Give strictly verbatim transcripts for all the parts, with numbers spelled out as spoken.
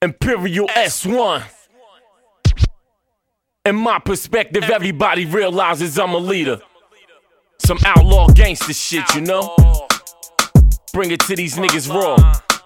Imperial S one. In my perspective, everybody realizes I'm a leader. Some outlaw gangster shit, you know? Bring it to these niggas raw.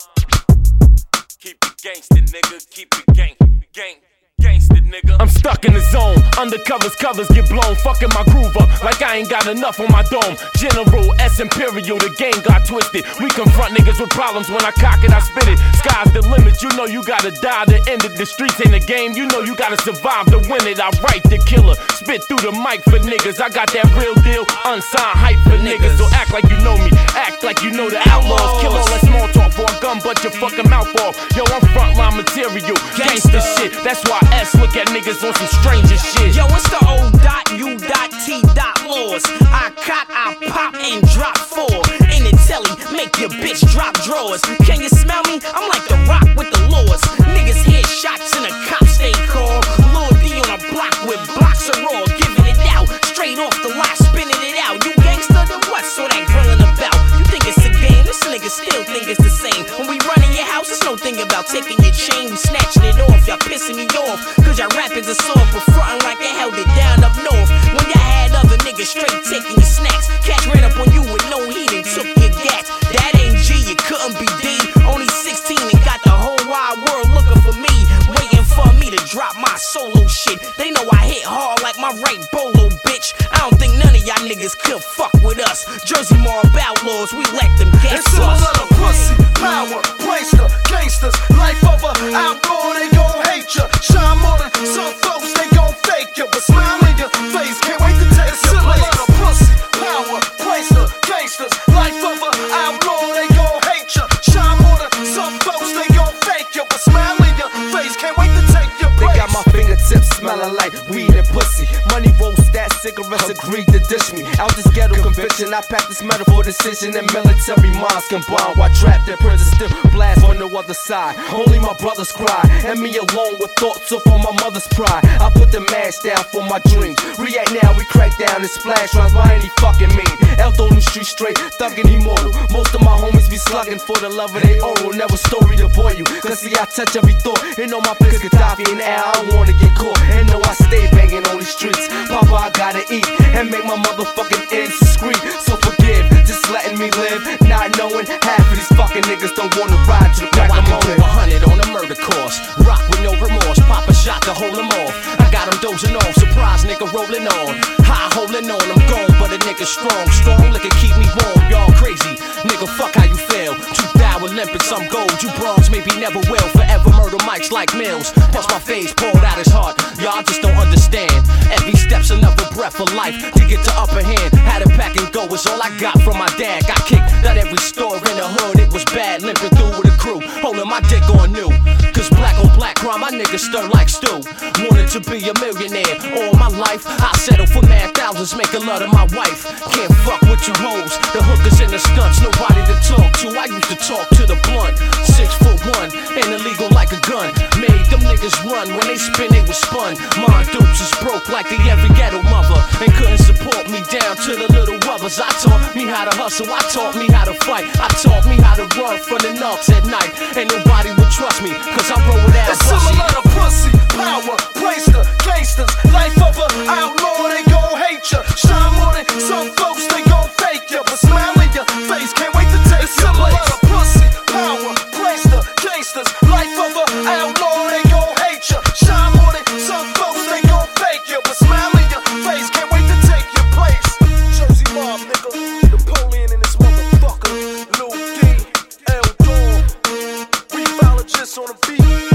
Keep it gangster, nigga. Keep it gang, gang. Gangsta, nigga. I'm stuck in the zone. Undercovers, covers get blown. Fucking my groove up like I ain't got enough on my dome. General S Imperial, the game got twisted. We confront niggas with problems. When I cock it, I spit it. Sky's the limit. You know you gotta die to end it. The streets ain't a game. You know you gotta survive to win it. I write the killer. Spit through the mic for niggas. I got that real deal. Unsigned hype for niggas. So act like you know me. Act like you know the outlaws. Kill all that small talk for a gun, but your fucking mouth off. Yo, I'm frontline material. Gangsta shit. That's why S look at niggas on some stranger shit. Yo, it's the O dot U dot T dot laws. I cock, I pop, and drop four. In the telly, make your bitch drop drawers. Can you smell me? I'm like the Rock with the laws. Niggas hear shots and the cops stay call. Lord D on a block with blocks of raw. Giving it out, straight off the lot, spinning it out. You gangster, then what? So that grilling about. You think it's a game? This nigga still think it's the same. When we run in your house, it's no thing about taking your chain. We snatching it off, y'all pissing me off. Cause y'all rappers are soft, but frontin' like they held it down up north. When y'all had other niggas straight taking your snacks. Catch ran up on you with no heat and took your gas. That ain't G, you couldn't be D. Only sixteen and got the whole wide world looking for me. Waiting for me to drop my solo shit. They know I hit hard like my right bolo, bitch. I don't think none of y'all niggas could fuck with us. Jersey Mob outlaws, we let them guess us. It's all of the pussy, power, prankster, gangsters. Life over, outlaw, they gon' hate ya. Shine more than some folks, they gon' fake ya. But smile in your face, can't wait to take your place. It's all of the pussy, power, prankster, gangsters. Life over, outlaw, they gon' hate ya. Shine more than some folks, they gon' fake ya. But smile in your face, can't wait to take your place. They got my fingertips smelling like weed and pussy. Money rolls, that cigarettes agreed to dish me. Out this ghetto conviction, I pack this metaphor decision and military minds combined. While trapped in prison, still blast on the other side. Only my brothers cry, and me alone with thoughts of on my mother's pride. I put the mask down for my dreams. React now, we crack down and splash rounds by any fucking mean. Elth on the street straight, thuggin' immortal. Most of my homies be slugging for the love of they oral. Never story to bore you, cause see I touch every thought. And know my place Gaddafi and Al, I don't wanna get caught. And know I stay banging on these streets. Papa, I gotta eat and make my motherfucking ends scream. So forgive, just letting me live, not knowing half of these fucking niggas don't wanna ride to the crack of morning. a hundred on a murder course. Rock with no remorse, pop a shot to hold them off. I got them dozing off, surprise nigga rolling on. High holding on, I'm gone, but a nigga strong. Strong liquor keep me warm, y'all crazy. Nigga, fuck how you feel. Two thou Olympics, I'm gold, you bronze, maybe never will. Forever murder mics like Mills. Plus my face poured out his heart, y'all just don't understand. Every step's another breath of life to get to upper hand. Had it pack and go, it's all I got from my dad. Got kicked at every store in the hood, it was bad. Limping through with a crew, holding my dick on new. Cause black on black crime, my niggas stir like stew. Wanted to be a millionaire all my life. I settle for mad thousands, make a lot of my wife. Can't fuck with you hoes, the hookers and the stunts. Nobody to talk to, I used to talk to the blunt. Six foot one, and illegal like a gun. Made them niggas run, when they spin they was spun. My dupes is broke like the every ghetto mother, and couldn't support me down to the little rubbers. I taught me how to hustle, I taught me how to fight. I taught me how to run from the knocks at night. And nobody would trust me, cause I roll without it's some lot of pussy, power, prankster, gangsters. Life over, outlaw, they gon' hate ya. Shine more than some folks, they gon' fake ya. But smile in your face, can't wait to take your place. It's some lot of pussy, power, prankster, gangsters. Life over, outlaw, they gon' hate ya. Shine more than some folks, they gon' fake ya. But smile in your face, can't wait to take your place. Jersey Mob, nigga, Napoleon and this motherfucker, Lil D, L Dog, Revologist on the beat.